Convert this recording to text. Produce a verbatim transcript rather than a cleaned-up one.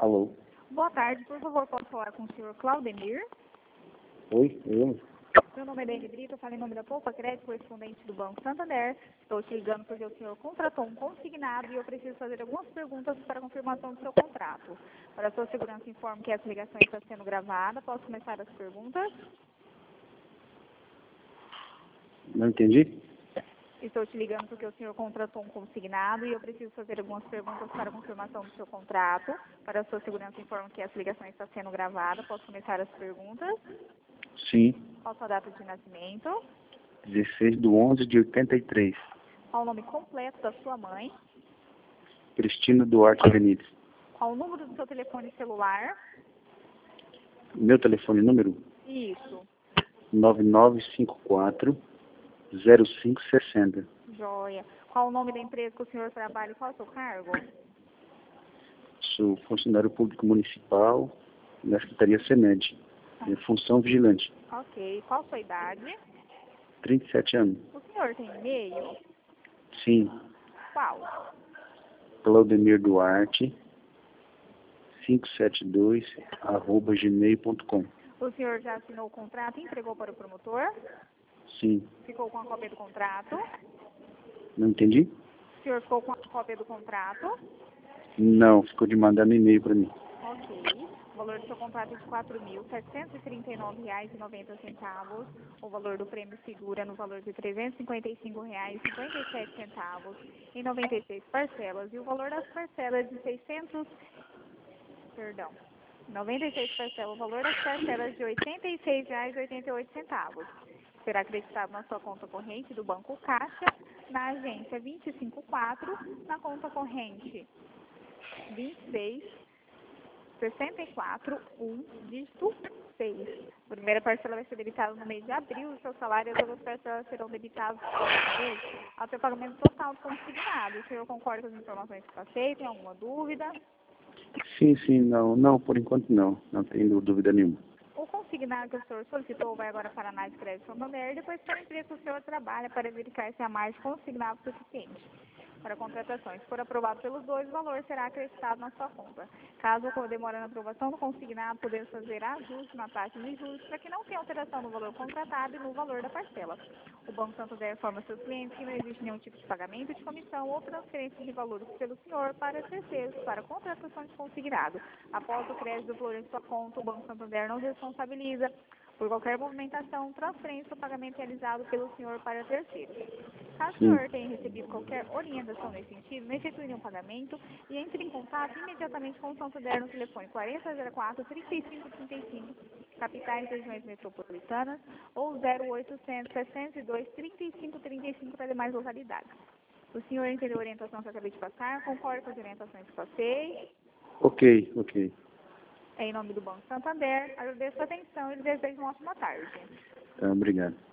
Alô? Boa tarde, por favor, posso falar com o senhor Claudemir? Oi, eu? Meu nome é Dani Brito, eu falo em nome da Poupa Crédito, correspondente do Banco Santander. Estou te ligando porque o senhor contratou um consignado e eu preciso fazer algumas perguntas para a confirmação do seu contrato. Para a sua segurança, informo que essa ligação está sendo gravada. Posso começar as perguntas? Não entendi? Estou te ligando porque o senhor contratou um consignado e eu preciso fazer algumas perguntas para a confirmação do seu contrato. Para a sua segurança, informo que essa ligação está sendo gravada. Posso começar as perguntas? Sim. Qual a sua data de nascimento? dezesseis de onze de oitenta e três. Qual o nome completo da sua mãe? Cristina Duarte Benítez. Qual o número do seu telefone celular? Meu telefone número? Isso. nove nove cinco quatro, zero cinco seis zero. Joia. Qual o nome da empresa que o senhor trabalha e qual é o seu cargo? Sou funcionário público municipal na Secretaria SEMED. Minha função vigilante. Ok. Qual a sua idade? trinta e sete anos. O senhor tem e-mail? Sim. Qual? Claudemir Duarte, quinhentos e setenta e dois, arroba gmail ponto com. O senhor já assinou o contrato e entregou para o promotor? Sim. Ficou com a cópia do contrato? Não entendi? O senhor ficou com a cópia do contrato? Não, ficou de mandar no e-mail para mim. Ok. O valor do seu contrato é de quatro mil setecentos e trinta e nove reais e noventa centavos. O valor do prêmio segura no valor de trezentos e cinquenta e cinco reais e cinquenta e sete centavos em noventa e seis parcelas. E o valor das parcelas de seiscentos... Perdão. noventa e seis parcelas. O valor das parcelas de oitenta e seis reais e oitenta e oito centavos. Será acreditado na sua conta corrente do Banco Caixa, na agência vinte e cinco quatro, na conta corrente vinte e seis sessenta e quatro um, dígito seis. A primeira parcela vai ser debitada no mês de abril, o seu salário e as outras parcelas serão debitadas no próximo mês, até o pagamento total do consignado. O senhor concorda com as informações que passei? Tem alguma dúvida? Sim, sim, não, não, por enquanto não, não tenho dúvida nenhuma. O consignado que o senhor solicitou vai agora para a análise de crédito Santander e depois para a empresa que o senhor trabalha para verificar se há mais consignado suficiente para contratações. Se for aprovado pelos dois, o valor será acrescentado na sua conta. Caso ocorra demora na aprovação do consignado, podemos fazer ajuste na taxa de juros para que não tenha alteração no valor contratado e no valor da parcela. O Banco Santander informa seus clientes que não existe nenhum tipo de pagamento de comissão ou transferência de valores pelo senhor para terceiros para contratação de consignado. Após o crédito do valor em sua conta, o Banco Santander não responsabiliza por qualquer movimentação, transferência ou pagamento realizado pelo senhor para terceiros. Caso o senhor tenha recebido qualquer orientação nesse sentido, não efetue nenhum pagamento e entre em contato imediatamente com o Santander no telefone quarenta zero quatro, trinta e cinco trinta e cinco, capitais e regiões metropolitanas, ou zero oitocentos, sessenta e dois, trinta e cinco trinta e cinco para demais localidades. O senhor entendeu a orientação que eu acabei de passar? Concorda com as orientações que passei? Ok, ok. Em nome do Banco Santander, agradeço a atenção e lhe desejo uma ótima tarde. Tá, obrigado.